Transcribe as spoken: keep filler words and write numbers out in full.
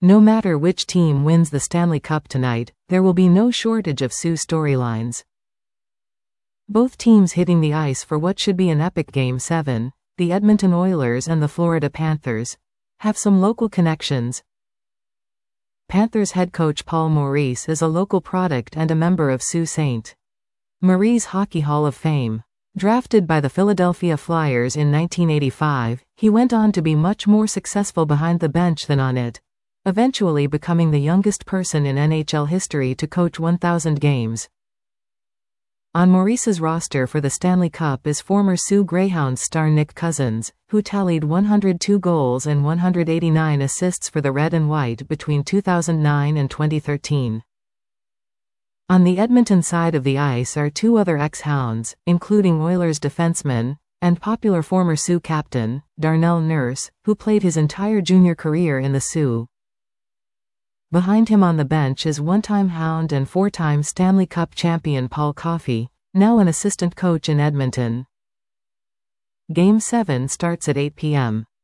No matter which team wins the Stanley Cup tonight, there will be no shortage of Sioux storylines. Both teams hitting the ice for what should be an epic Game seven, the Edmonton Oilers and the Florida Panthers, have some local connections. Panthers head coach Paul Maurice is a local product and a member of Sault Ste. Marie's Hockey Hall of Fame. Drafted by the Philadelphia Flyers in nineteen eighty-five, he went on to be much more successful behind the bench than on it, eventually becoming the youngest person in N H L history to coach one thousand games. On Maurice's roster for the Stanley Cup is former Soo Greyhounds star Nick Cousins, who tallied one hundred two goals and one hundred eighty-nine assists for the Red and White between two thousand nine and twenty thirteen. On the Edmonton side of the ice are two other ex-Hounds, including Oilers defenseman and popular former Sioux captain, Darnell Nurse, who played his entire junior career in the Sioux. Behind him on the bench is one-time Hound and four-time Stanley Cup champion Paul Coffey, now an assistant coach in Edmonton. Game seven starts at eight p m